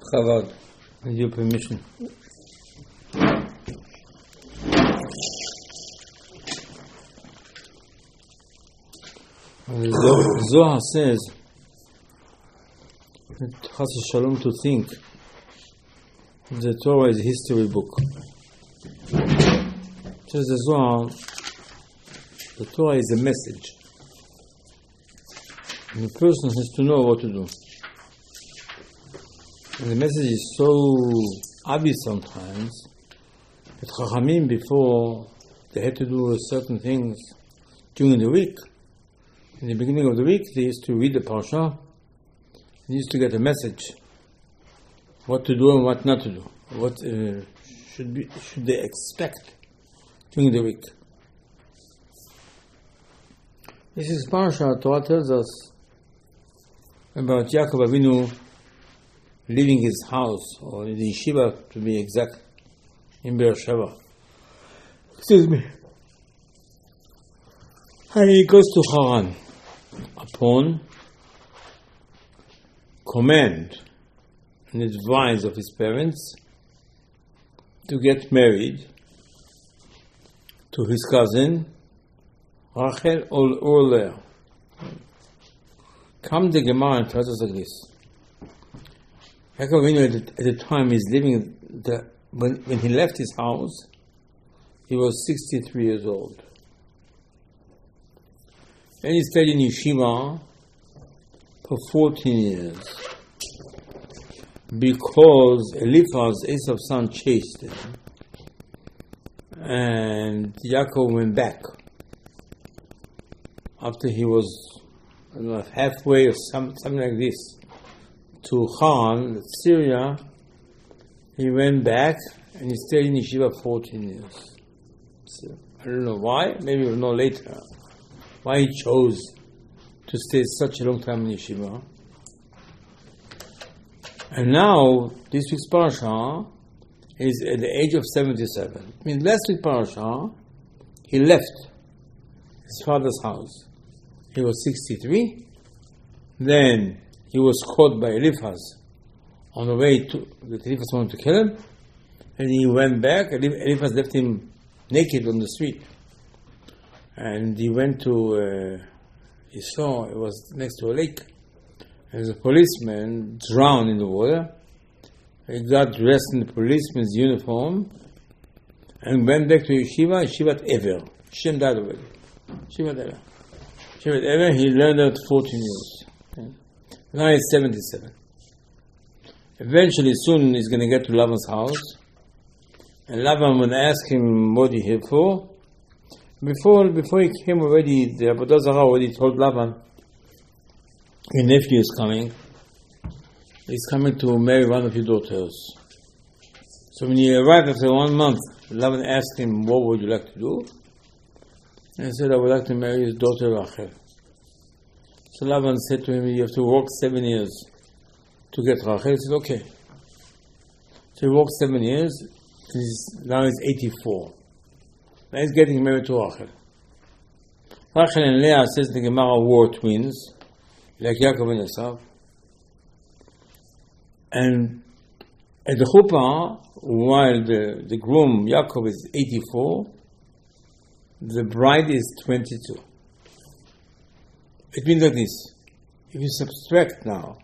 Chabad, with your permission. Zohar says that Chas Shalom to think the Torah is a history book. Says the Zohar, the Torah is a message. And the person has to know what to do. And the message is so obvious sometimes that Chachamim, before they had to do certain things during the week, in the beginning of the week, they used to read the Parsha, they used to get a message, what to do and what not to do, what should they expect during the week. This is Parsha. Torah tells us about Yaakov Avinu leaving his house, or the yeshiva to be exact, in Beersheba. Excuse me. And he goes to Haran upon command and advice of his parents to get married to his cousin Rachel or Leah. Come the Gemara and tells us like this. Yaakov Avinu at the time he's living, when he left his house, he was 63 years old. And he stayed in yeshiva for 14 years because Eliphaz, Esav's son, chased him, and Yaakov went back after he was halfway or something like this to Haran, Syria. He went back and he stayed in yeshiva 14 years. So, I don't know why, maybe we'll know later why he chose to stay such a long time in yeshiva. And now, this week's parasha is at the age of 77. I mean, last week's parasha, he left his father's house. He was 63. Then he was caught by Eliphaz on the way to, that Eliphaz wanted to kill him. And he went back, and Eliphaz left him naked on the street. And he went to, he saw, it was next to a lake. And the policeman drowned in the water. He got dressed in the policeman's uniform and went back to Yeshivat Ever. Shem died already. Yeshivat Ever, he learned out 14 years. Okay. Now he's 77. Eventually, soon he's going to get to Lavan's house. And Lavan will ask him what he here for. Before he came already, the Avodah Zarah already told Lavan, your nephew is coming. He's coming to marry one of your daughters. So when he arrived after 1 month, Lavan asked him, what would you like to do? And he said, I would like to marry his daughter Rachel. So Lavan said to him, you have to work 7 years to get Rachel. He said, okay. So he worked 7 years, now he's 84. Now he's getting married to Rachel. Rachel and Leah, says the Gemara, were twins, like Yaakov and Esav. And at the chuppah, while the groom, Yaakov, is 84, the bride is 22. It means like this. If you subtract now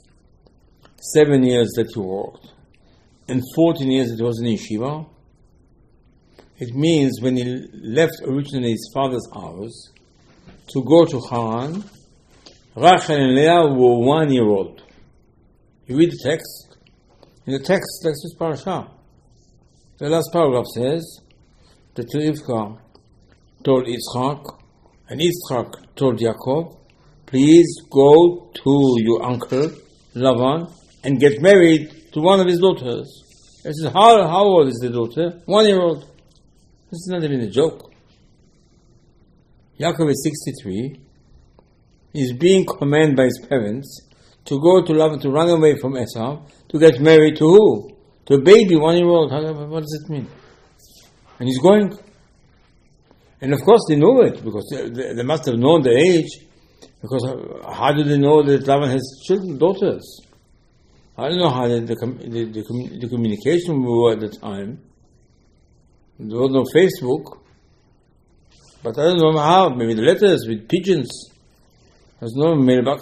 7 years that you worked and 14 years that he was in yeshiva, it means when he left originally his father's house to go to Haran, Rachel and Leah were 1 year old. You read the text. In the text, this parasha. The last paragraph says that Rivka told Yitzchak, and Yitzchak told Yaakov, please go to your uncle Lavan and get married to one of his daughters. I said, how old is the daughter? 1 year old. This is not even a joke. Yaakov is 63. He's being commanded by his parents to go to Lavan, to run away from Esau, to get married to who? To a baby, 1 year old. What does it mean? And he's going. And of course they know it, because they must have known the age, because how do they know that Lavan has children, daughters? I don't know how the communication were at the time. There was no Facebook. But I don't know how. Maybe the letters with pigeons. There's no mailbox.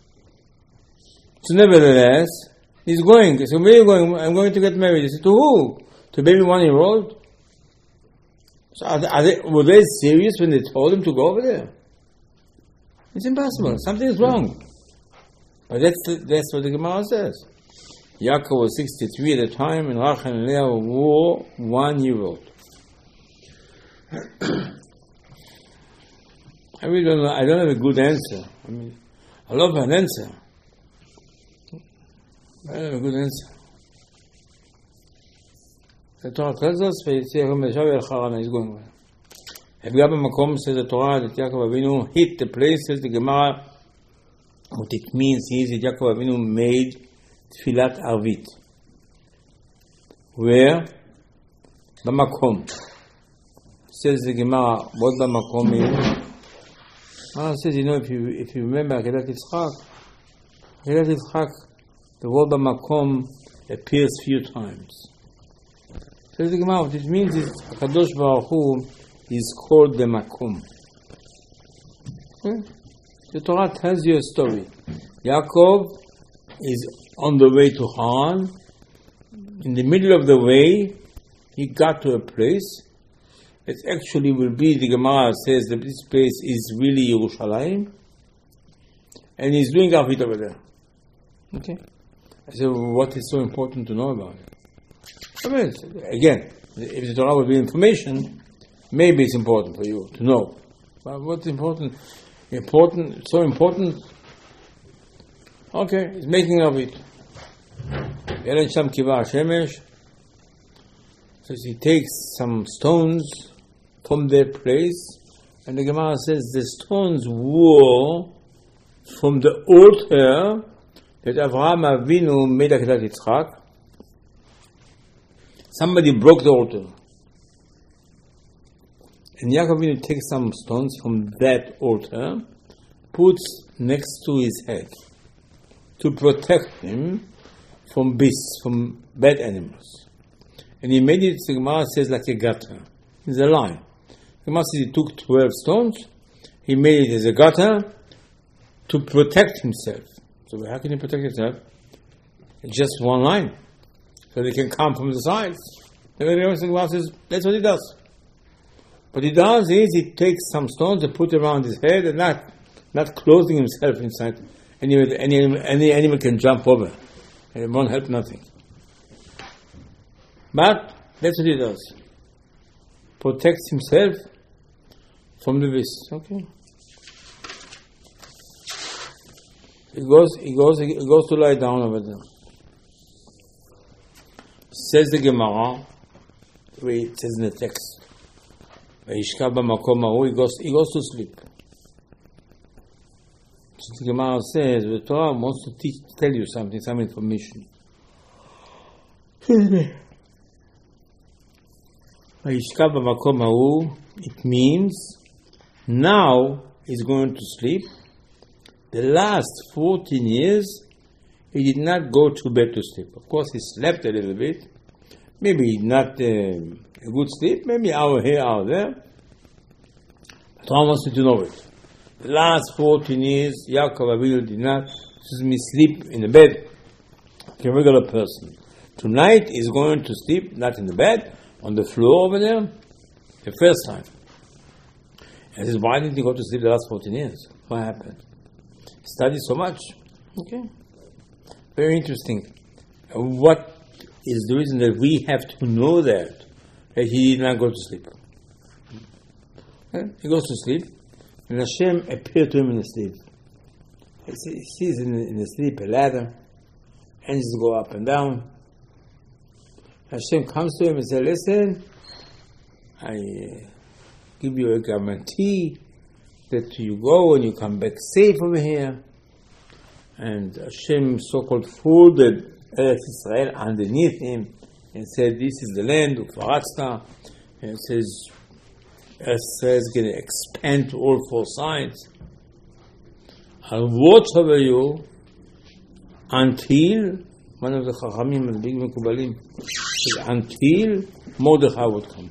So nevertheless, he's going. So where are you going? I'm going to get married. He said, to who? To a baby 1-year-old? So were they serious when they told him to go over there? It's impossible. Something is wrong. But that's what the Gemara says. Yaakov was 63 at the time, and Rachel and Leah were 1-year-old. I really don't know. I don't have a good answer. I love an answer. I don't have a good answer. The Torah tells us, he's going well. Evgab Makom says the Torah that Yaakov Avinu hit the place, says the Gemara. What it means is that Yaakov Avinu made Tfilat Arvit. Where? Bamakom. Says the Gemara, what Bamakom is? It says, if you remember Akedat Yitzchak, the word Bamakom appears few times. Says the Gemara, what it means is HaKadosh Baruch Hu is called the Makom. Okay? The Torah tells you a story. Yaakov is on the way to Haran. In the middle of the way, he got to a place. It actually will be, the Gemara says that this place is really Yerushalayim. And he's doing Arvit over there. Okay? I said, what is so important to know about it? Again, if the Torah will be information, maybe it's important for you to know. But what's important? So important. Okay, he's making of it. Yeren Sham Kiva Shemesh. Says he takes some stones from their place, and the Gemara says the stones were from the altar that Avraham Avinu made Akedat Yitzchak. Somebody broke the altar. And Yaakov Avinu takes some stones from that altar, puts next to his head to protect him from beasts, from bad animals. And he made it, the Gemara says, like a gutter. It's a line. The Gemara says he took 12 stones, he made it as a gutter to protect himself. So how can he protect himself? It's just one line. So they can come from the sides. The Gemara says, that's what he does. What he does is he takes some stones and put around his head and not closing himself inside. Any animal can jump over. And it won't help nothing. But that's what he does. Protects himself from the beast. Okay. He goes to lie down over there. Says the Gemara, the way it says in the text. He goes to sleep. So the Gemara says, the Torah wants to tell you something, some information. It means now he's going to sleep. The last 14 years, he did not go to bed to sleep. Of course, he slept a little bit. Maybe not a good sleep, maybe hour here, hour there. But Torah wants you to know it. The last 14 years, Yaakov Avinu did not sleep in the bed like a regular person. Tonight, he's going to sleep not in the bed, on the floor over there, the first time. And he says, why didn't he go to sleep the last 14 years? What happened? He studied so much. Okay. Very interesting. What is the reason that we have to know that he did not go to sleep? Okay? He goes to sleep, and Hashem appeared to him in the sleep. He sees in the sleep a ladder, angels go up and down. Hashem comes to him and says, listen, I give you a guarantee that you go and you come back safe over here. And Hashem so-called folded Eretz Israel underneath him and said, this is the land of Faratzta. And it says, Eretz Israel is going to expand to all four sides. I'll watch over you until one of the Chachamim, the big Mekubalim, until Mordechai would come.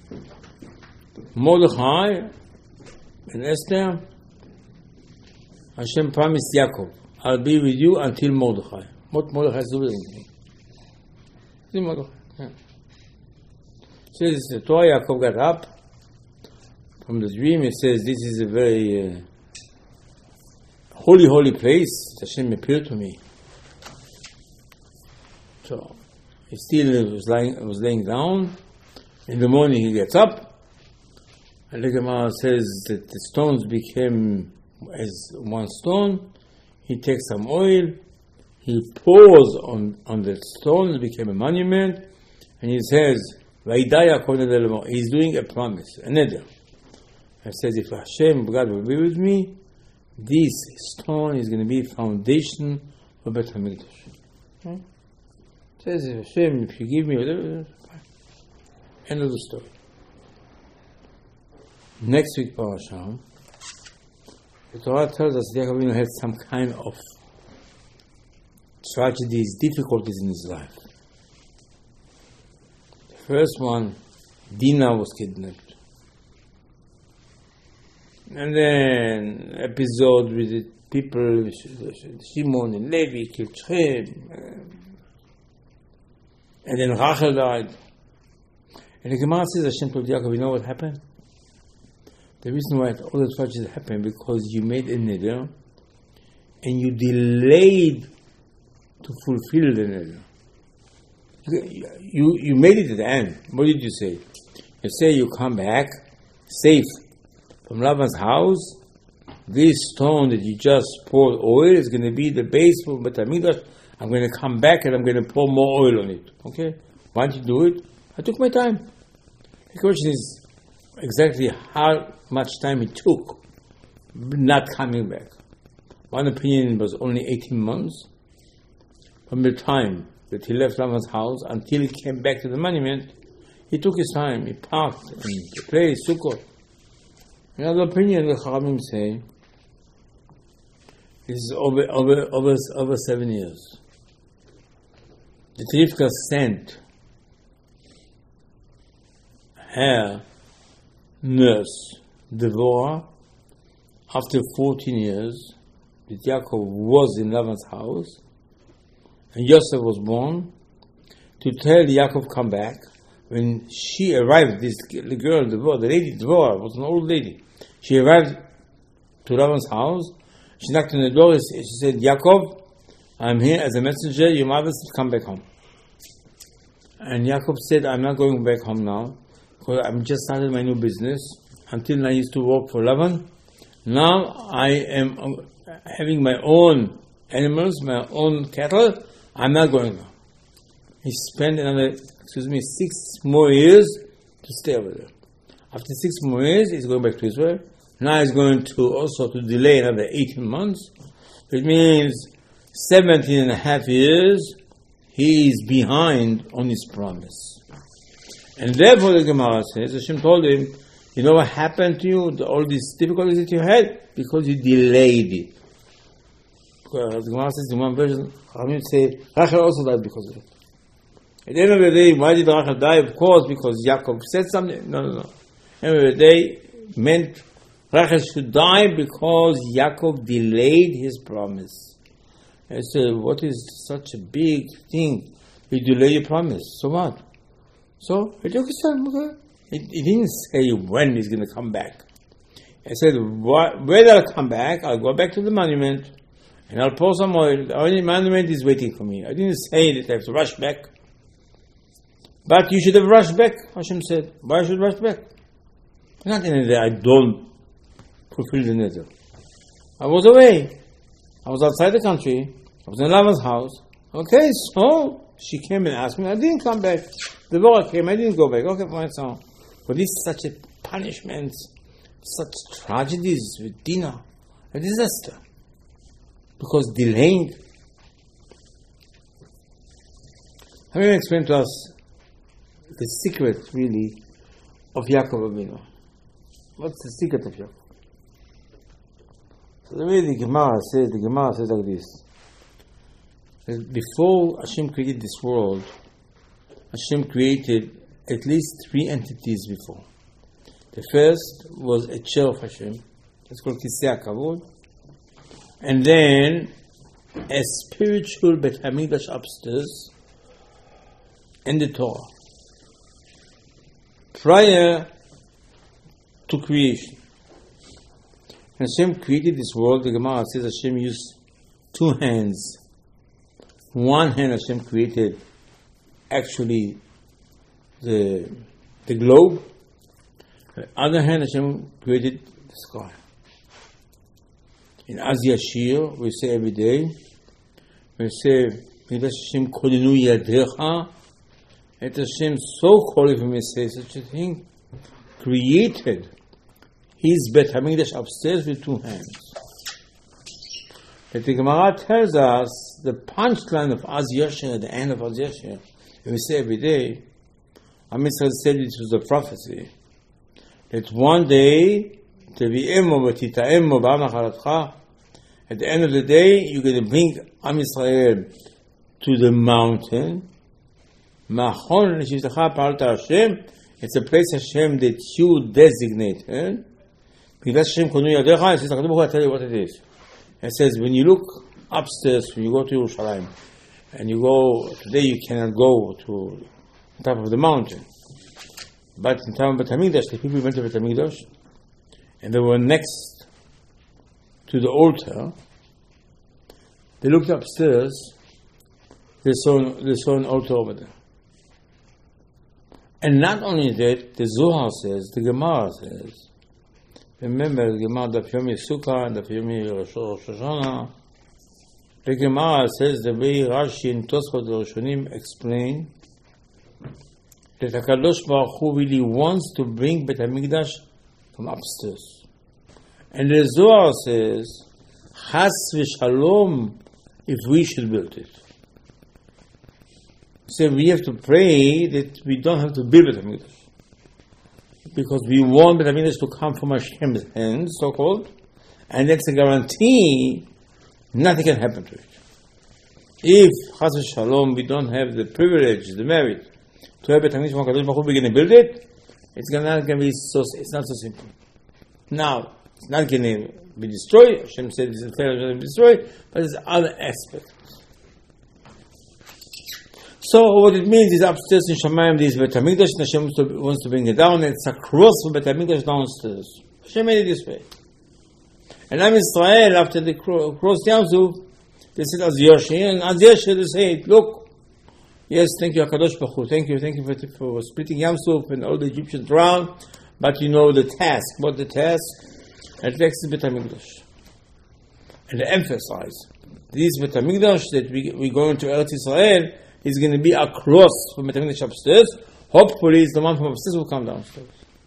Mordechai and Esther, Hashem promised Yaakov, I'll be with you until Mordechai. What Mordechai is doing? Mordechai. Yeah. Says the Torah, Yaakov got up from the dream. It says this is a very holy place. Hashem appeared to me. So he still was laying down. In the morning he gets up, and the Gemara says that the stones became as one stone. He takes some oil, he pours on the stones, it became a monument, and he says, he's doing a promise, a neder. He says, if Hashem, God will be with me, this stone is going to be foundation for Beit HaMikdash. Okay? Says, if Hashem, if you give me whatever, fine. End of the story. Next week, Parashah, the Torah tells us that Yaakov had some kind of tragedies, difficulties in his life. The first one, Dinah was kidnapped. And then episode with the people, Shimon and Levi killed Shem. And then Rachel died. And the Gemara says, Hashem told Yaakov, you know what happened? The reason why all the tragedies happened because you made a neder and you delayed to fulfill the neder. You made it at the end. What did you say? You say you come back safe from Laban's house. This stone that you just poured oil is going to be the base for Beit HaMikdash. I'm going to come back and I'm going to pour more oil on it. Okay? Why did you do it? I took my time. The question is exactly how much time it took not coming back. One opinion was only 18 months from the time that he left Laban's house until he came back to the monument. He took his time. He parked in the place, Sukkot. Another opinion, the Chachamim say, this is over 7 years. The Rivka sent her nurse, Devorah, after 14 years, that Yaakov was in Laban's house, and Yosef was born, to tell Yaakov come back. When she arrived, the girl, Devorah, the lady Devorah, was an old lady. She arrived to Laban's house. She knocked on the door. She said, Yaakov, I'm here as a messenger. Your mother said, come back home. And Yaakov said, I'm not going back home now, because I'm just started my new business. Until now I used to work for Laban. Now I am having my own animals, my own cattle. I'm not going now. He spent another, 6 more years to stay over there. After 6 more years, he's going back to Israel. Now he's going to also to delay another 18 months. Which means 17 and a half years, he is behind on his promise. And therefore the Gemara says, Hashem told him, you know what happened to you, all these difficulties that you had? Because you delayed it. Because the Gemara says in one version, Chachamim say, Rachel also died because of it. At the end of the day, why did Rachel die? Of course, because Yaakov said something. No. At the end of the day, meant Rachel should die because Yaakov delayed his promise. I said, what is such a big thing? You delay your promise. So what? So, he took his time. Okay? He didn't say when he's going to come back. He said, when I'll come back, I'll go back to the monument and I'll pour some oil. The monument is waiting for me. I didn't say that I have to rush back. But you should have rushed back, Hashem said. Why should I rush back? Not in the day I don't fulfill the neder. I was away. I was outside the country. I was in Lavan's house. Okay, so she came and asked me. I didn't come back. The Devorah came. I didn't go back. Okay, fine, so. But this is such a punishment, such tragedies with Dinah, a disaster. Because delaying. Let me explain to us the secret, really, of Yaakov Avinu. What's the secret of Yaakov? So the way the Gemara says like this. Before Hashem created this world, Hashem created at least 3 entities before. The first was a chair of Hashem. It's called Kisei HaKavod. And then a spiritual Bet HaMikdash upstairs and the Torah. Prior to creation. When Hashem created this world, the Gemara says Hashem used 2 hands. One hand Hashem created actually the globe. The other hand Hashem created the sky. In Az Yashir, we say every day, we say, Midas Hashem Kodenu Yadecha, and Hashem so called, if we may say such a thing, created his Bet HaMikdash upstairs with 2 hands. But the Gemara tells us the punchline of Az Yashir, at the end of Az Yashir, we say every day, Am Yisrael said it was a prophecy, that one day, at the end of the day, you're going to bring Am Yisrael to the mountain. It's a place Hashem that you designated. Because Hashem Konu Yadecha, it says, I'll tell you what it is. It says, when you look upstairs, when you go to Yerushalayim, and you go, today you cannot go to the top of the mountain. But in time of Bet HaMikdash, the people went to Bet HaMikdash, and they were next to the altar. They looked upstairs, they saw an altar over there. And not only that, the Zohar says, the Gemara says, remember the Gemara, the Yomi Sukkah and the Yomi Rosh Hashanah, the Gemara says, the way Rashi and Tosfot the Rishonim explain, that HaKadosh Baruch Hu really wants to bring Bet HaMikdash from upstairs. And the Zohar says, Chas v'shalom, if we should build it. So we have to pray that we don't have to build Bet HaMikdash. Because we want Bet HaMikdash to come from Hashem's hands, so-called, and that's a guarantee nothing can happen to it. If, Chas v'shalom, we don't have the privilege, the merit, to have Bet HaMikdash from HaKadosh Baruch Hu, we're going to build it, it's not so simple. Now, it's not going to be destroyed. Hashem said it's going to be destroyed, but there's other aspects. So what it means is upstairs in Shamayim there is Bet HaMikdash, and Hashem wants to bring it down, and it's a cross for Bet HaMikdash downstairs. Hashem made it this way. And Am Yisrael, after they crossed Yam Suf, they said Az Yashir, and Az Yashir they say, look, yes, thank you HaKadosh Baruch Hu, thank you for splitting Yam Suf and all the Egyptians drowned, but you know the task. What the task? It takes Bet HaMikdash. And to emphasize, this Bet HaMikdash that we go into Eretz Yisrael is going to be a cross from Bet HaMikdash upstairs. Hopefully, the one from upstairs will come downstairs.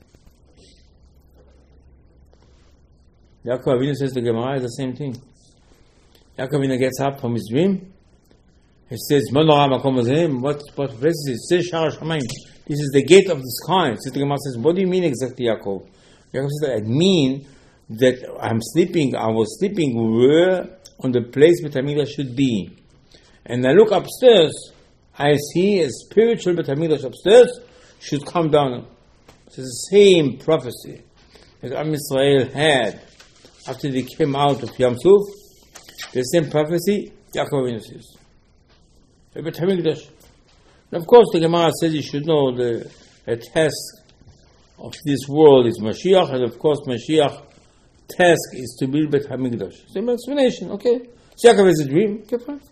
Yaakov Avinu says the Gemara is the same thing. Yaakov Avinu gets up from his dream. He says, what place is it? It says Shar Shamayim. This is the gate of the sky. The Gemara says, what do you mean exactly, Yaakov? Yaakov says, I mean that I was sleeping where on the place Bet HaMikdash should be. And I look upstairs, I see a spiritual Bet HaMikdash upstairs should come down. It's the same prophecy that Am Yisrael had after they came out of Yam Suf. The same prophecy, Yaakov Avinu says. Bet HaMikdash. And of course, the Gemara says you should know the task of this world is Mashiach, and of course, Mashiach task is to build Bet HaMikdash. Same explanation, okay? So Yaakov has a dream, okay, fine.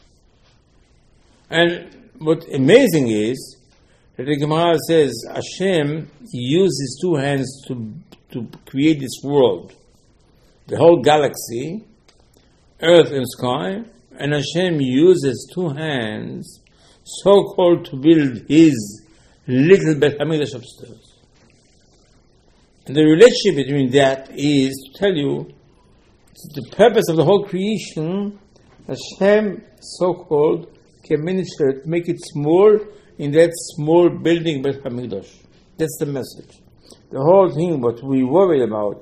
And what's amazing is that the Gemara says Hashem used his 2 hands to create this world, the whole galaxy, earth and sky, and Hashem uses 2 hands, so-called to build his little Bet HaMikdash upstairs. And the relationship between that is to tell you the purpose of the whole creation. Hashem, so-called, can minister it, make it small in that small building Bet HaMikdash. That's the message. The whole thing, what we worry about,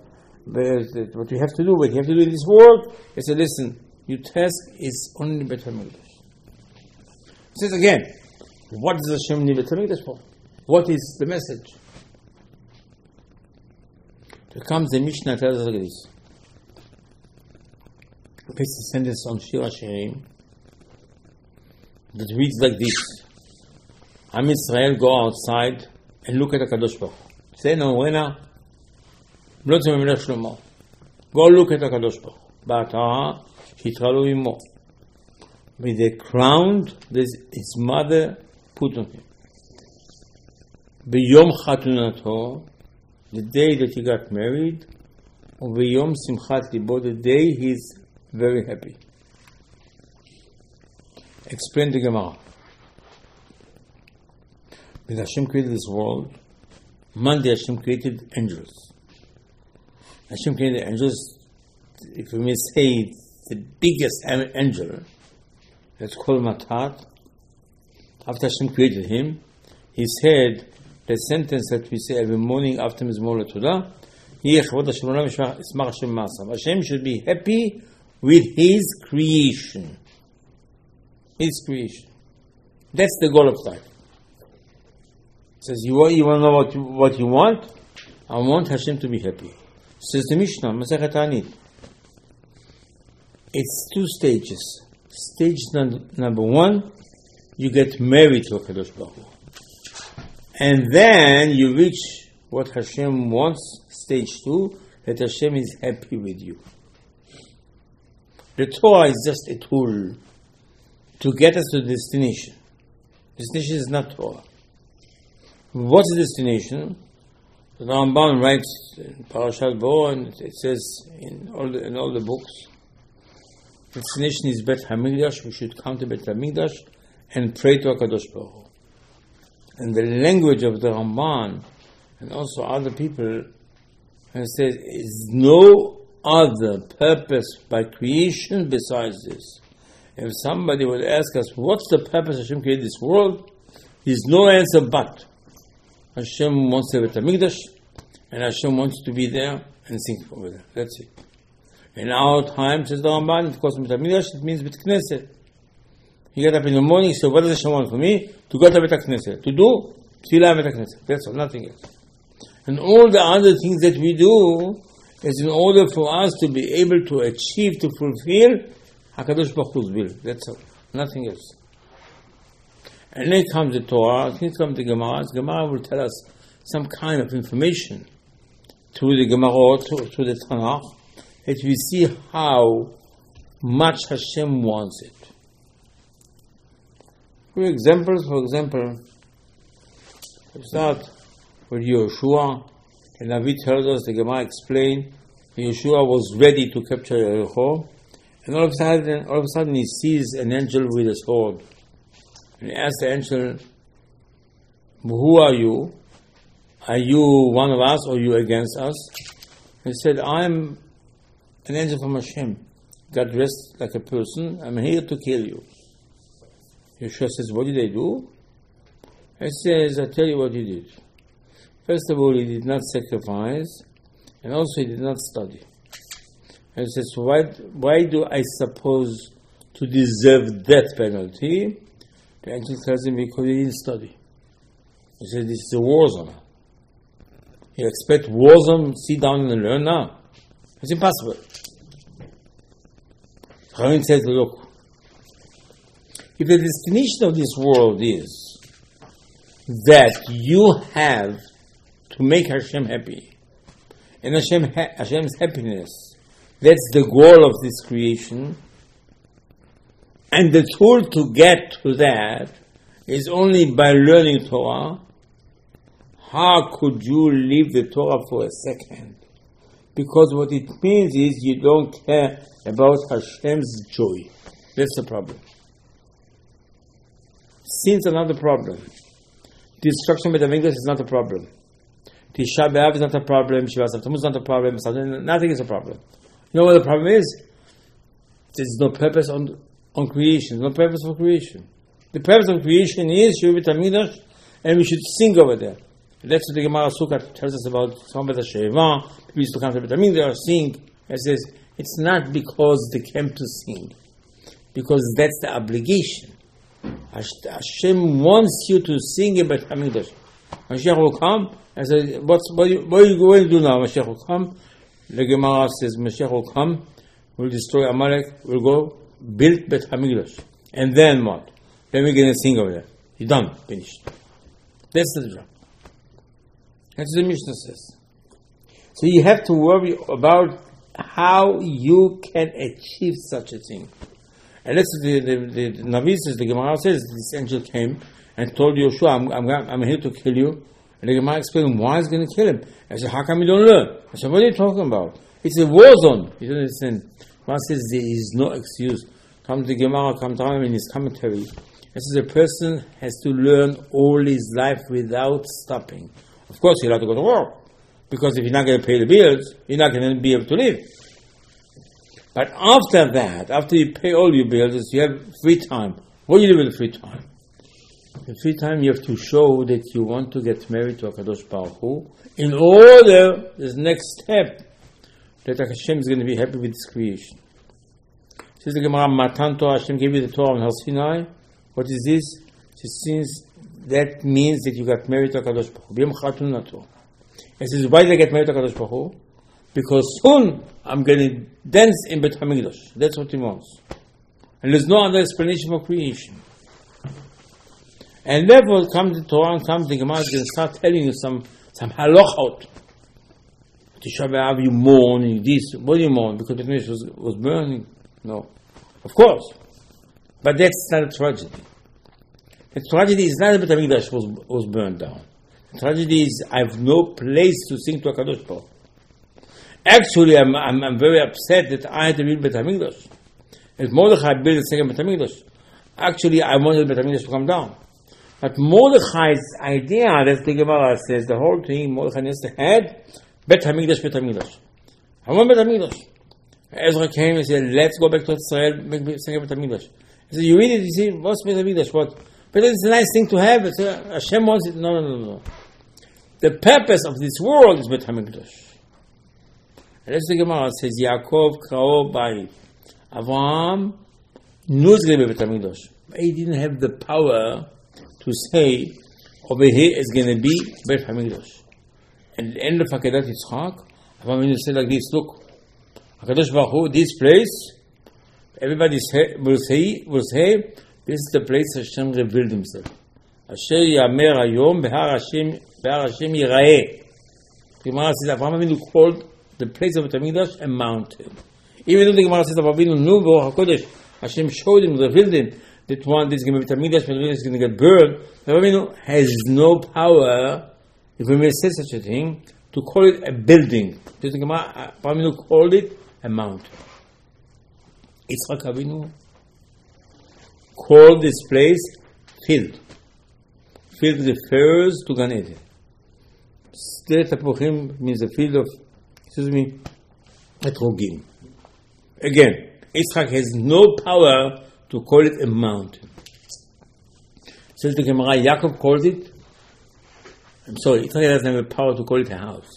what we have to do, what you have to do in this world, is to listen. Your task is only Bet HaMikdash. It says again, what does Hashem need Beit HaMikdash for? What is the message? There comes the Mishnah tells us like this. It makes a sentence on Shir HaShirim that reads like this. Am Yisrael go outside and look at HaKadosh Baruch Hu. Say no, Rena, לא תצא ממלך שלמה. Go look at HaKadosh Baruch Hu. בהתרה שהתחלו עמו. With the crown that his mother put on him. ביום חתונתו, the day that he got married, וביום שמחת ליבו, the day he's very happy. Explain the Gemara. When Hashem created this world, Monday Hashem created angels. Hashem created angels, if we may say, the biggest angel, that's called Matat. After Hashem created him, he said the sentence that we say every morning after Mizmor LeTodah, Hashem should be happy with his creation. His creation. That's the goal of life. Says, you want to know what you want? I want Hashem to be happy. Says the Mishnah, Masechet Ta'anit. It's two stages. Stage number one, you get married to HaKadosh Baruch Hu. And then you reach what Hashem wants, stage two, that Hashem is happy with you. The Torah is just a tool to get us to the destination. Destination is not Torah. What's the destination? The Rambam writes in Parashat Bo, and it says in all the books, the destination is Beit HaMikdash. We should come to Beit HaMikdash and pray to HaKadosh Baruch Hu. And the language of the Ramban and also other people, and says, is no other purpose by creation besides this. If somebody would ask us, what's the purpose Hashem created this world? There's no answer but Hashem wants to have Beit HaMikdash, and Hashem wants to be there and sing over there. That's it. In our time, says the Ramban, of course, Beit HaMikdash, it means Beit Knesset. You get up in the morning, you say, what does Hashem want for me? To go to Beit Knesset. To do Tfilah Beit Knesset. That's all, nothing else. And all the other things that we do is in order for us to be able to achieve, to fulfill HaKadosh Baruch Hu's will. That's all, nothing else. And then comes the Torah, then comes the Gemara. The Gemara will tell us some kind of information through the Gemara, through the Tanakh, that we see how much Hashem wants it. For example, we start with Yehoshua, and Navi tells us, the Gemara explained, Yehoshua was ready to capture Jericho, and all of a sudden he sees an angel with a sword. And he asks the angel, who are you? Are you one of us or are you against us? He said, I'm an angel from Hashem. God dressed like a person. I'm here to kill you. Yeshua says, what did I do? He says, I tell you what he did. First of all, he did not sacrifice, and also he did not study. And he says, so why do I suppose to deserve death penalty? The angel tells him, because he didn't study. He said, this is a war zone. You expect war zone, sit down and learn now? It's impossible. Chaim said, look, if the destination of this world is that you have to make Hashem happy, and Hashem's happiness, that's the goal of this creation, and the tool to get to that is only by learning Torah, how could you leave the Torah for a second? Because what it means is you don't care about Hashem's joy. That's the problem. Sin's another problem. Destruction of the English is not a problem. Tisha B'Av is not a problem. Shiva Tammuz is not a problem. Nothing is a problem. You know what the problem is? There's no purpose on creation. No purpose for creation. The purpose of creation is Shiva B'Tamigdash, and we should sing over there. That's what the Gemara Sukkot tells us about Sambet HaSheva. People used to come to B'Tamigdash, sing. It says, it's not because they came to sing. Because that's the obligation. Hashem wants you to sing in Beit HaMikdash. Mashiach will come and say, what are you going to do now? Mashiach will come. The Gemara says, Mashiach will come, will destroy Amalek, will go build Beit HaMikdash. And then what? Then we're going to sing over there. You're done, finished. That's the job. That's what the Mishnah says. So you have to worry about how you can achieve such a thing. And that's the Navi says, the Gemara says, this angel came and told Yoshua, I'm here to kill you. And the Gemara explained why he's going to kill him. I said, how come you don't learn? I said, what are you talking about? It's a war zone. You don't understand. Gemara says there is no excuse. Come to the Gemara, come down in his commentary. It says a person has to learn all his life without stopping. Of course, he'll have to go to war. Because if you're not going to pay the bills, you're not going to be able to live. But after that, after you pay all your bills, you have free time. What do you do with the free time? In free time, you have to show that you want to get married to HaKadosh Baruch Hu in order, this next step, that Hashem is going to be happy with His creation. Says the Gemara, Matan Torah, Hashem gave you the Torah on Har Sinai. What is this? Since that means that you got married to HaKadosh Baruch Hu. B'yom Chatun Torah. It says, why did I get married to HaKadosh Baruch Hu? Because soon I'm going to dance in Beit HaMikdash. That's what he wants. And there's no other explanation for creation. And therefore comes the Torah and comes the Gemara is going to start telling you some halachot. Tisha B'Av, you mourn, you this. What do you mourn? Because Beit HaMikdash was burning? No. Of course. But that's not a tragedy. The tragedy is not that Beit HaMikdash was burned down. The tragedy is I have no place to sing to HaKadosh Baruch. Actually, I'm very upset that I had to build Beit HaMikdash. As Mordechai built the second Beit HaMikdash, actually I wanted Beit HaMikdash to come down. But Mordechai's idea, that the Gemara says, the whole thing Mordechai needs to had Beit HaMikdash, Beit HaMikdash. I want Beit HaMikdash. Ezra came and said, let's go back to Israel, make second Beit HaMikdash. He said, you read it, you see, what's Beit HaMikdash? What? But it's a nice thing to have. Hashem wants it. No. The purpose of this world is Beit HaMikdash. And that's the Gemara says, Yaakov Krao Bayit. Avraham knows Beit HaMikdash. But he didn't have the power to say, over here is going to be Beit HaMikdash. And at the end of Akedat Yitzchak, Avraham said like this, look, HaKadosh Baruch Hu, this place, everybody will say, this is the place Hashem revealed Himself. Asher Yamer Hayom Behar Hashem Yirayeh. The Gemara says, Avraham Avinu called the place of Beit HaMikdash a mountain. Even though the Gemara says, Avraham Avinu knew HaKadosh, Hashem showed him, revealed him, that one this is going to be Beit HaMikdash, but is going to get burned. Avraham Avinu has no power, if we may say such a thing, to call it a building. Because the Gemara, Avraham Avinu called it a mountain. Yitzchak Avinu called this place field. Field refers to Gan Eden. Sde Tapuchim means the field of, Etrogim. Again, Yitzchak has no power to call it a mountain. Says the Gemara, Yaakov called it, Yitzchak doesn't have the power to call it a house.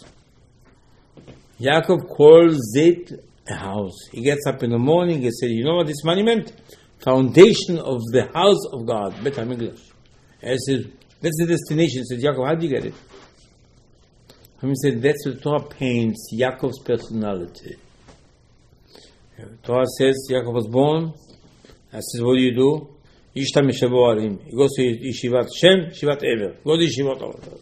Yaakov calls it a house. He gets up in the morning and says, you know what this monument? Foundation of the house of God, Beit HaMikdash. And he says, that's the destination. He says, Yaakov, how did you get it? He said, that's what the Torah paints Yaakov's personality. The Torah says, Yaakov was born. I says, what do you do? Ishta Meshavor Arim. He goes to Yeshivat Shem, Yeshivat Ever. Go to Yeshivat Ever.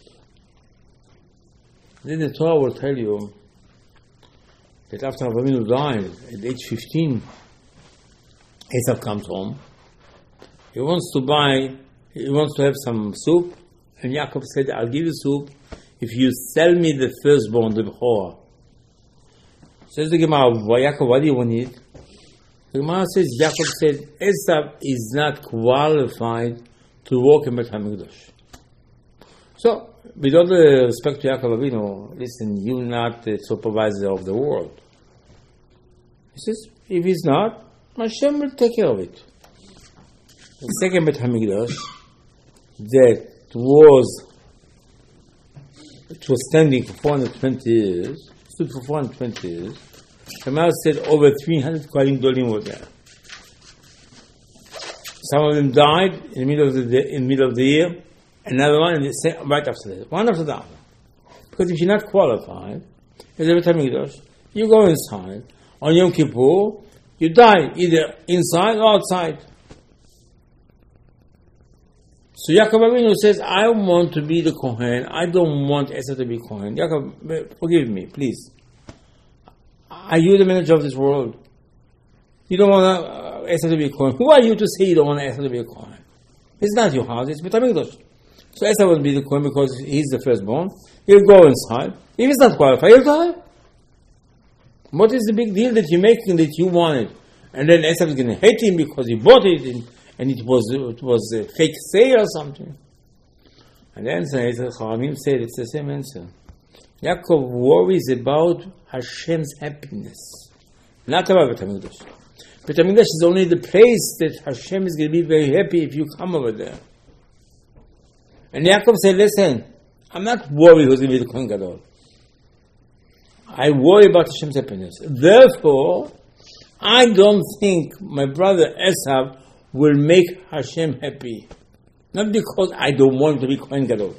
Then the Torah will tell you that after Avinu died, at age 15, Esau comes home. He wants to have some soup. And Yaakov said, I'll give you soup if you sell me the firstborn, the Bechor. Says the Gemara, Yaakov, what do you want to eat? The Gemara says, Yaakov said, Esau is not qualified to walk in Beit HaMikdash. So, with all the respect to Yaakov Avinu, listen, you're not the supervisor of the world. He says, if he's not, Hashem will take care of it. The second Beit HaMikdash that was standing for 420 years, stood for 420 years, the Gemara said over 300 Kohanim Gedolim were there. Some of them died in the middle of the year, another one right after that, one after the other. Because if you're not qualified, as a Beit HaMikdash, you go inside. On Yom Kippur, you die either inside or outside. So Yaakov Avinu says, I want to be the Kohen. I don't want Esau to be Kohen. Yaakov, forgive me, please. Are you the manager of this world? You don't want Esau to be a Kohen. Who are you to say you don't want Esau to be a Kohen? It's not your house, it's Beit HaMikdash. So Esau won't be the Kohen because he's the firstborn. He'll go inside. If he's not qualified, he'll die. What is the big deal that you're making that you want it? And then Esau is going to hate him because he bought it and it was a fake sale or something. And the answer is, Chachamim said, it's the same answer. Yaakov worries about Hashem's happiness, not about Beit HaMikdash. Beit HaMikdash is only the place that Hashem is going to be very happy if you come over there. And Yaakov said, listen, I'm not worried who's going to be the Kohen Gadol. I worry about Hashem's happiness. Therefore, I don't think my brother Esau will make Hashem happy. Not because I don't want to be Kohen Gadol.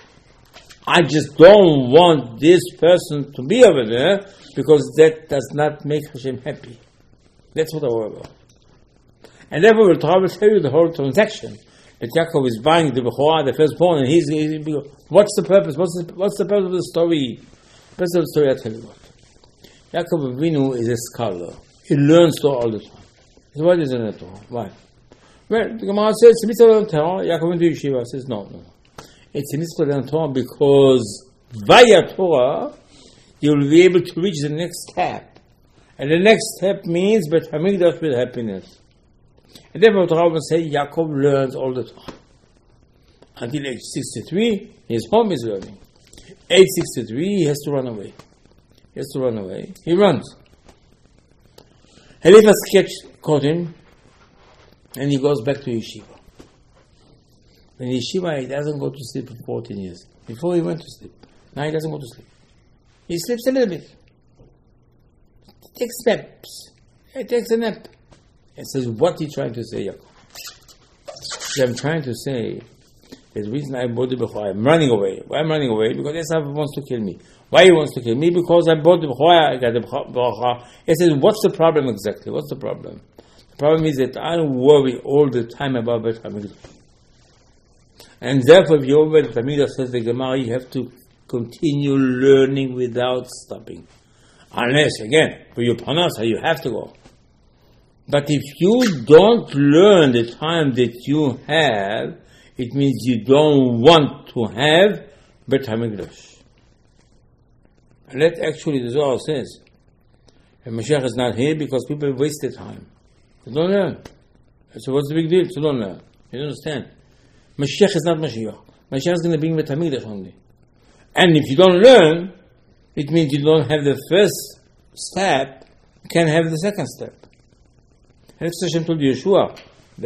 I just don't want this person to be over there because that does not make Hashem happy. That's what I worry about. And therefore, the Torah will tell you the whole transaction. That Yaakov is buying the Bechorah, the firstborn, and he's what's the purpose? What's the purpose of the story? The purpose of the story, I'll tell you what. Yaakov Avinu is a scholar. He learns Torah all the time. So why does he learn Torah? Why? Well, the Gemara says, it's a mitzvah to learn Torah. Yaakov went to yeshiva. Says, no. It's a mitzvah to learn Torah because via Torah, you'll be able to reach the next step. And the next step means Beit HaMikdash with happiness. And therefore, Torah will say, Yaakov learns all the time. Until age 63, his home is learning. Age 63, he has to run away. He runs. Eliphaz caught him, and he goes back to yeshiva. In yeshiva, he doesn't go to sleep for 14 years. Before he went to sleep. Now he doesn't go to sleep. He sleeps a little bit. He takes naps. He takes a nap. He says, what are you trying to say, Yaakov? I'm trying to say, the reason I bought the Bechorah, I'm running away. Why I'm running away? Because Esau wants to kill me. Why he wants to kill me? Because I bought the Bechorah, I got the Bechorah. He says, what's the problem exactly? What's the problem? The problem is that I worry all the time about Beit HaMikdash. And therefore, if you over Beit HaMikdash, says the Gemara, you have to continue learning without stopping. Unless, again, for your parnasa, you have to go. But if you don't learn the time that you have, it means you don't want to have Beit HaMikdash. And that actually the Zohar says. And Mashiach is not here because people waste their time. They don't learn. So what's the big deal? So don't learn. You understand? Mashiach is not Mashiach. Mashiach is going to bring Beit HaMikdash only. And if you don't learn, it means you don't have the first step, you can't have the second step. And it's Hashem told Yeshua,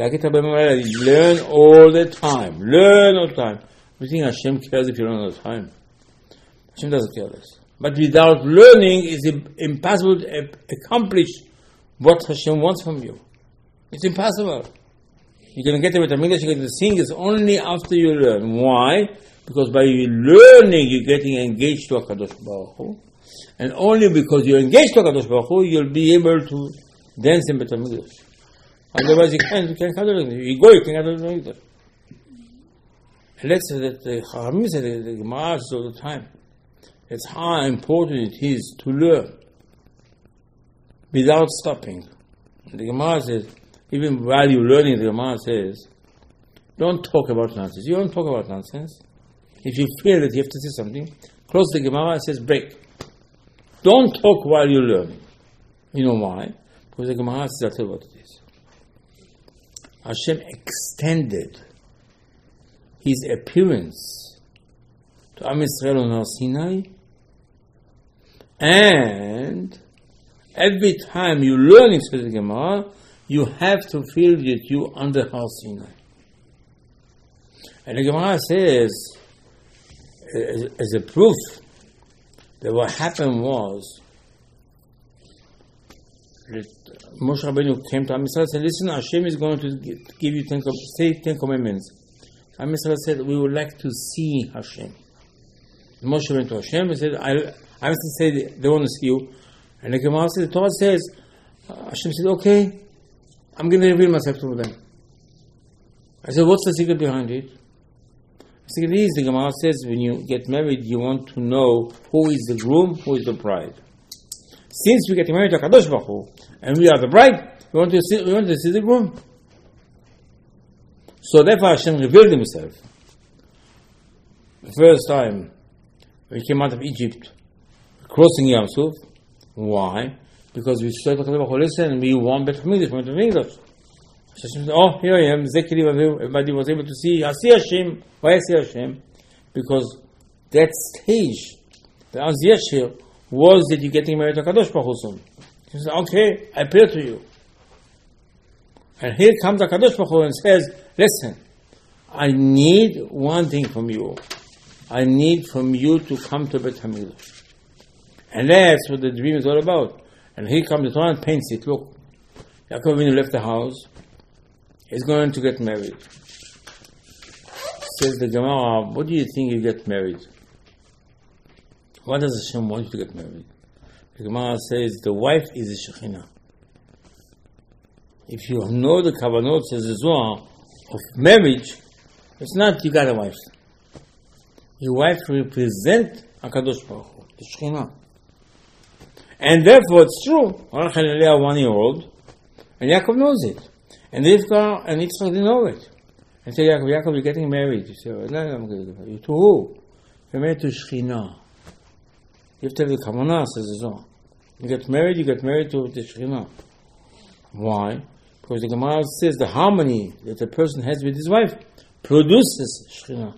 learn all the time. Learn all the time. You think Hashem cares if you learn all the time? Hashem doesn't care this. But without learning, it's impossible to accomplish what Hashem wants from you. It's impossible. You're going to get the Beit HaMikdash, you're going to sing is only after you learn. Why? Because by learning, you're getting engaged to HaKadosh Baruch Hu. And only because you're engaged to HaKadosh Baruch Hu, you'll be able to dance in Beit HaMikdash. Otherwise, you can't come to it. You go, you can't come to Beit HaMikdash. And let's say that the Chachamim said, the Gemara says all the time, it's how important it is to learn without stopping. The Gemara says, even while you're learning, the Gemara says, don't talk about nonsense. You don't talk about nonsense. If you feel that you have to say something, close the Gemara and says, break. Don't talk while you're learning. You know why? Because the Gemara says, I'll tell you what it is. Hashem extended His appearance to Am Yisrael on Har Sinai, and every time you're learning, says the Gemara, you have to feel that you're under Har Sinai. And the Gemara says, as a proof that what happened was Moshe Rabbeinu came to Am Yisrael and said, listen, Hashem is going to give you 10 commandments. Am Yisrael said, we would like to see Hashem. Moshe went to Hashem and said, Am Yisrael said, they want to see you. And the Gemara said, the Torah says, Hashem said, okay, I'm going to reveal myself to them. I said, what's the secret behind it? The secret is, the Gemara says, when you get married, you want to know who is the groom, who is the bride. Since we get married to HaKadosh Baruch Hu, and we are the bride, we want to see the groom. So therefore Hashem revealed himself. The first time we came out of Egypt, crossing Yam Suf. Why? Because we said to HaKadosh Baruch Hu, listen, we want Bet HaMikdash, we want Bet HaMikdash. Hashem said, oh, here I am. Everybody was able to see. I see Hashem. Why I see Hashem? Because that stage, the Yeshir, was that you're getting married to HaKadosh Baruch Hu soon. He said, okay, I pray to you. And here comes HaKadosh Baruch Hu and says, listen, I need one thing from you. I need from you to come to Bet HaMikdash. And that's what the dream is all about. And here comes the Torah and paints it. Look, Yaakov when he left the house, he's going to get married. Says the Gemara, what do you think you get married? Why does Hashem want you to get married? The Gemara says the wife is a Shekhinah. If you know the Kavanot, says the Zohar, of marriage, it's not you got a wife. Your wife represents HaKadosh Baruch Hu, the Shekhinah. And therefore it's true. Rachel and Leah 1-year-old, and Yaakov knows it. And Rivka and Yitzchak didn't know it. And say, Yaakov, you're getting married. You say, no, I'm going to get married. To who? You're married to Shekhinah. You have to have the Kavanah, says the Zohar. You get married to the Shekhinah. Why? Because the Gemara says the harmony that a person has with his wife produces Shekhinah.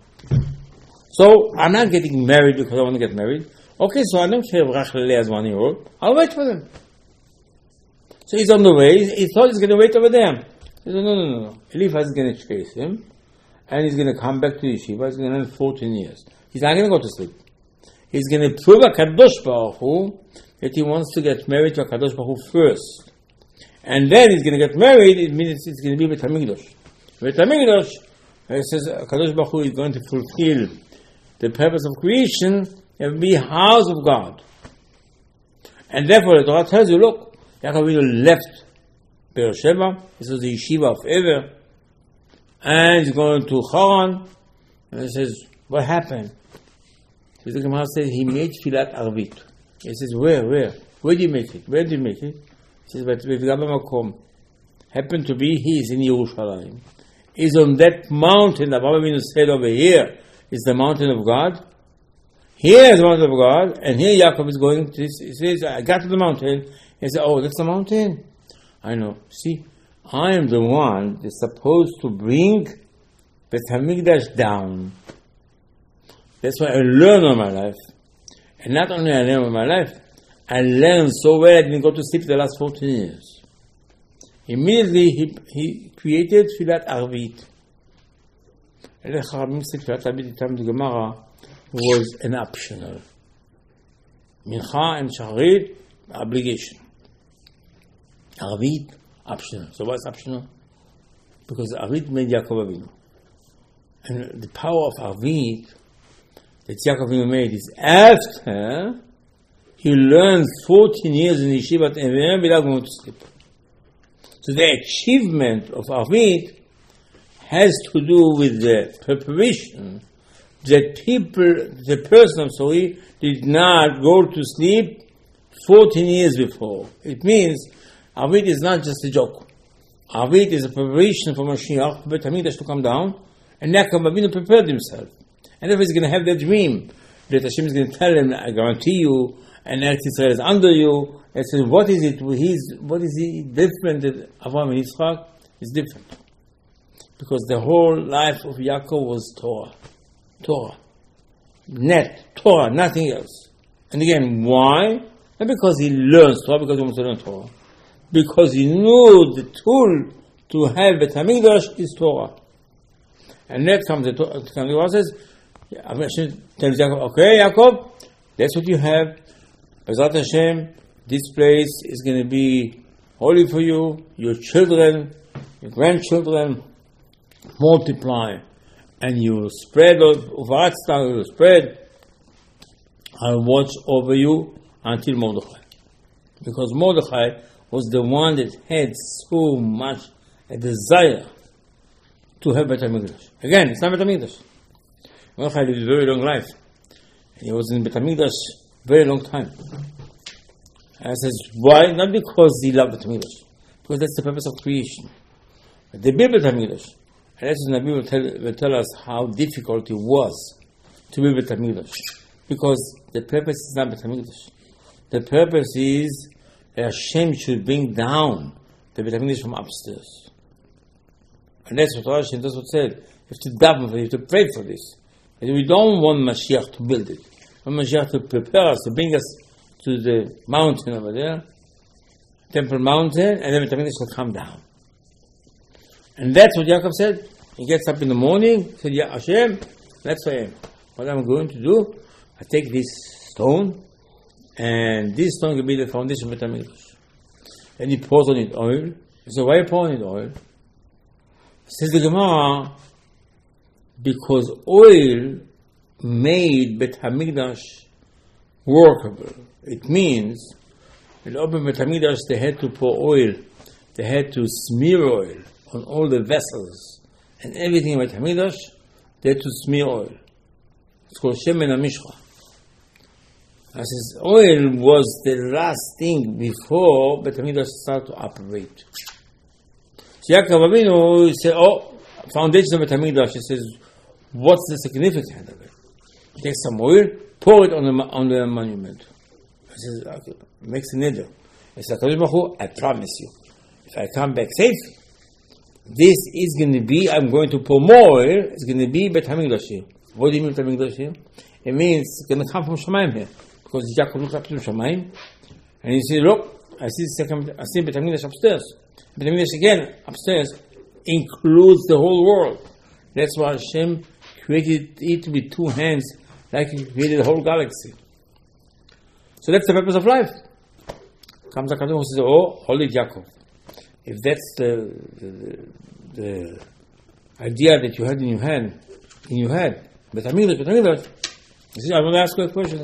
So, I'm not getting married because I want to get married. Okay, so I don't care if Rachel Leah is 1-year-old. I'll wait for them. So he's on the way. He thought he's going to wait over there. He said, no. Eliphaz is going to chase him. And he's going to come back to Yeshiva. He's going to live 14 years. He's not going to go to sleep. He's going to prove HaKadosh Baruch Hu that he wants to get married to HaKadosh Baruch Hu first. And then he's going to get married. It means it's going to be Bet HaMikdash. Bet HaMikdash, it says HaKadosh Baruch Hu is going to fulfill the purpose of creation and be house of God. And therefore the Torah tells you, look, Yaakov Avinu left Beersheba. This was the yeshiva of Ever. And he's going to Haran. And he says, what happened? So the Gemara says he made Filat Arvit. He says, where? Where do you make it? He says, but Makom happened to be, he is in Yerushalayim. Is on that mountain that Avraham Avinu said over here is the mountain of God. Here is the mountain of God, and here Yaakov is going to this. He says, I got to the mountain. He says, oh, that's the mountain. I know. See, I am the one that's supposed to bring Bet HaMikdash down. That's why I learn all my life. And not only I learn all my life, I learned so well I didn't go to sleep the last 14 years. Immediately he created Filat Arvit. Filat Arvit, the Gemara, was an optional. Mincha and Shacharit, obligation. Arvit, optional. So what's optional? Because Arvit made Yaakov Avinu. And the power of Arvit that Yaakov Avinu made is after he learned 14 years in Yeshiva and without going to sleep. So the achievement of Arvit has to do with the preparation that the person did not go to sleep 14 years before. It means Arvit is not just a joke. Arvit is a preparation for Mashiach, Bet HaMikdash to come down, and Yaakov Avinu prepared himself. And therefore he's going to have that dream that Hashem is going to tell him, I guarantee you, and Eretz Yisrael is under you. And so what is it? What is he different that Avraham and Yitzchak is different? Because the whole life of Yaakov was Torah. Torah, nothing else. And again, why? Not because he learns Torah, because he wants to learn Torah. Because he knew the tool to have Bet HaMikdash is Torah. And next comes the Torah says, Hashem tells Yaakov, okay, Yaakov, that's what you have. Bezrat Hashem, this place is going to be holy for you, your children, your grandchildren, multiply, and you will spread, I'll watch over you until Mordechai. Because Mordechai was the one that had so much a desire to have Beit HaMikdash. Again, it's not Beit HaMikdash. Mordechai lived a very long life. He was in Beit HaMikdash very long time. And I says, why? Not because he loved Beit HaMikdash, because that's the purpose of creation. But they built Beit HaMikdash. And that's when the Bible will tell us how difficult it was to build Beit HaMikdash. Because the purpose is not Beit HaMikdash. The purpose is that Hashem should bring down the Beit HaMikdash from upstairs. And that's what Hashem said. You have to daven for it, you have to pray for this. And we don't want Mashiach to build it. We want Mashiach to prepare us, to bring us to the mountain over there, Temple Mountain, and then Beit HaMikdash will come down. And that's what Yaakov said. He gets up in the morning, said, "Ya Hashem, that's what I'm going to do. I take this stone, and this stone will be the foundation of Beit HaMikdash." And he pours on it oil. He said, "Why are you pouring it oil?" Says the Gemara, because oil made Beit HaMikdash workable. It means, in open Beit HaMikdash, they had to pour oil. They had to smear oil on all the vessels and everything in Beit HaMikdash. They had to smear oil. It's called Shemen HaMishcha. I says, oil was the last thing before Beit HaMikdash started to operate. So Yaakov Avinu said, foundation of Beit HaMikdash. He says, what's the significance of it? Take some oil, pour it on the monument. He says, okay, makes a neder. He says, I promise you, if I come back safe, this is going to be, I'm going to pour more oil, it's going to be Beit HaMikdash here. What do you mean Beit HaMikdash here? It means it's going to come from Shamayim here. Because Yaakov looked up to Shamayim, and he said, look, I see Beit HaMikdash upstairs. Beit HaMikdash again, upstairs, includes the whole world. That's why Hashem created it with two hands, like He created the whole galaxy. So that's the purpose of life. Comes a Kaddish who says, holy Yaakov. If that's the idea that you had in your head, Beit HaMikdash, I want to ask you a question.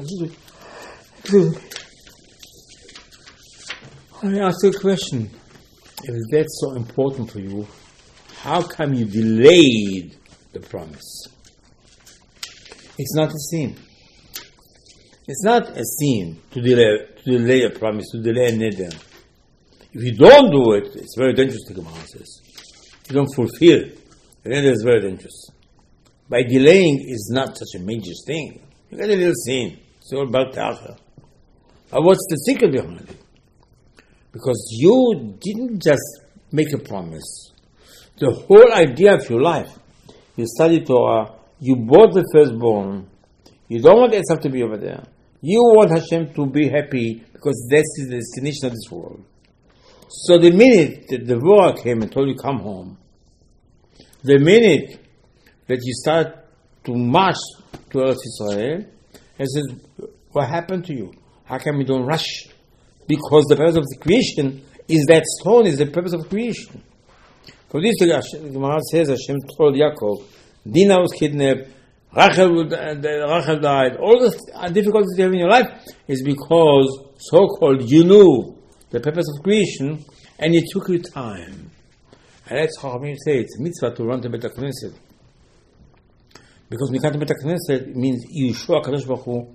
I want to ask you a question. If that's so important for you, how come you delayed the promise? It's not a sin. It's not a sin to delay a promise, to delay a neder. If you don't do it, it's very dangerous, the Gemara says. You don't fulfill. The neder is very dangerous. By delaying is not such a major thing. You got a little sin. It's all about ta'achar. But what's the secret behind it? Because you didn't just make a promise. The whole idea of your life, you study Torah, you bought the firstborn, you don't want Esav to be over there. You want Hashem to be happy because that's the destination of this world. So the minute that the Devorah came and told you come home, the minute that you start to march to Eretz Yisrael, he says, what happened to you? How come you don't rush? Because the purpose of the creation is that stone is the purpose of creation. For this, the Gemara says Hashem told Yaakov, Dinah was kidnapped, Rachel died. All the difficulties you have in your life is because, so-called, you knew the purpose of creation, and it took you time. And that's how I say it's a mitzvah to run to Beit HaKnesset. Because Mikat Beit HaKnesset means Yeshua HaKadosh Baruch Hu.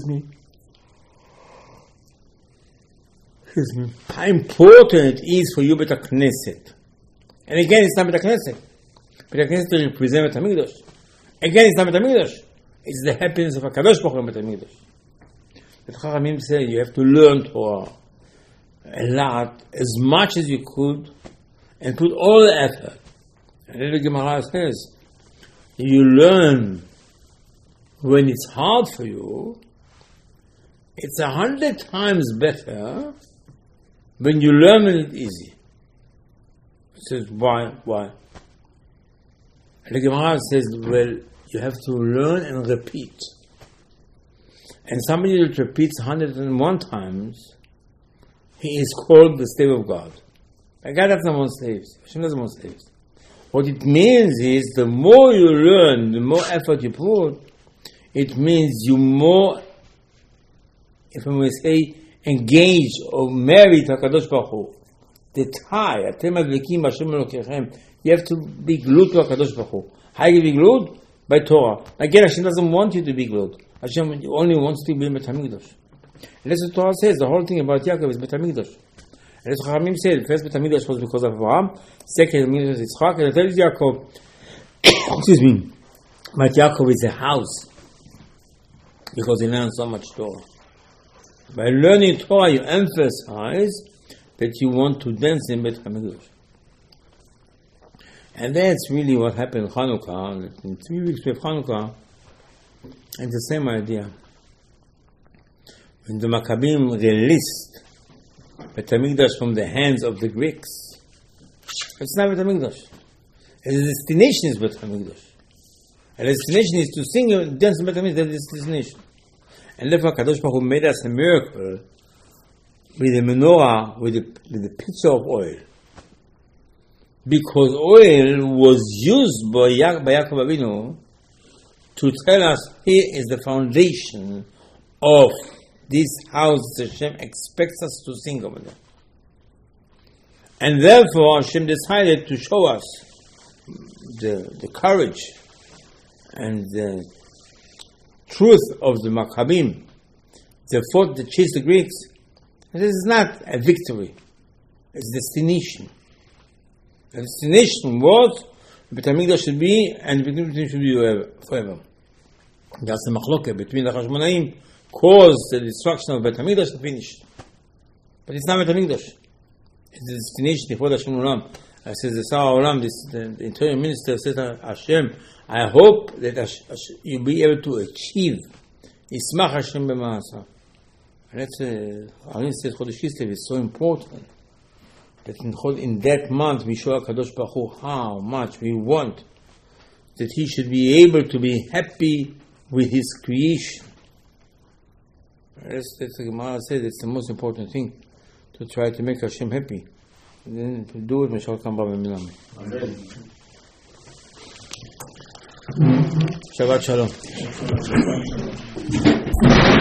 Excuse me. How important it is for you Beit HaKnesset. And again, it's not Beit HaKnesset. Beit HaKnesset represents Beit HaMikdash. Again, it's not Beit HaMikdash. It's the happiness of HaKadosh Baruch Hu in Beit HaMikdash. The Chachamim say you have to learn Torah a lot, as much as you could, and put all the effort. And then the Gemara says, you learn when it's hard for you, it's 100 times better when you learn when it's easy. It says, why? And the Gemara says, well, you have to learn and repeat. And somebody that repeats 101 times, he is called the slave of God. God doesn't want slaves. Hashem doesn't want slaves. What it means is, the more you learn, the more effort you put, it means you more, if I may say, engage or marry to HaKadosh Baruch Hu. The tie, Atem Adlikim Hashem Elokechem, you have to be glued to HaKadosh Baruch Hu. How you be glued? By Torah. Again, Hashem doesn't want you to be glued. Hashem only wants you to be in Beit HaMikdash. And that's what Torah says. The whole thing about Yaakov is Beit HaMikdash. And that's what Chachamim said. First Beit HaMikdash was because of Abraham. Second, Beit HaMikdash is Yitzchak. And the third is Yaakov. Excuse me. But Yaakov is a house. Because he learned so much Torah. By learning Torah, you emphasize that you want to dance in Beit HaMikdash. And that's really what happened in Hanukkah. In 3 weeks of Hanukkah, it's the same idea. When the Maccabim released Beit HaMikdash from the hands of the Greeks, it's not Beit HaMikdash. The destination is Beit HaMikdash. And the destination is to sing and dance in Beit HaMikdash. That's the destination. And therefore, Kadosh Baruch Hu made us a miracle with the menorah, with the pitcher of oil. Because oil was used by Yaakov Avinu to tell us, here is the foundation of this house that Hashem expects us to sing over there. And therefore Hashem decided to show us the courage and the truth of the Maccabim. They fought to chase the Greeks. And this is not a victory. It's destination. The destination was Beit HaMikdash should be, and the Beit HaMikdash should be forever. That's the machloket between the Chashmonaim caused the destruction of Beit HaMikdash and finished. But it's not Beit HaMikdash. It's the destination before the Hashem Olam. Says the Sar Olam, the interior minister says to Hashem, I hope that you'll be able to achieve Yismach Hashem b'ma'asa. And that's Arin says Chodesh Kislev is so important that in that month we show HaKadosh Baruch Hu how much we want that He should be able to be happy with His creation. That's the Gemara says it's the most important thing, to try to make Hashem happy. And then to do it, Meshach Kam Ba B'Milam. Amen. Shabbat Shalom.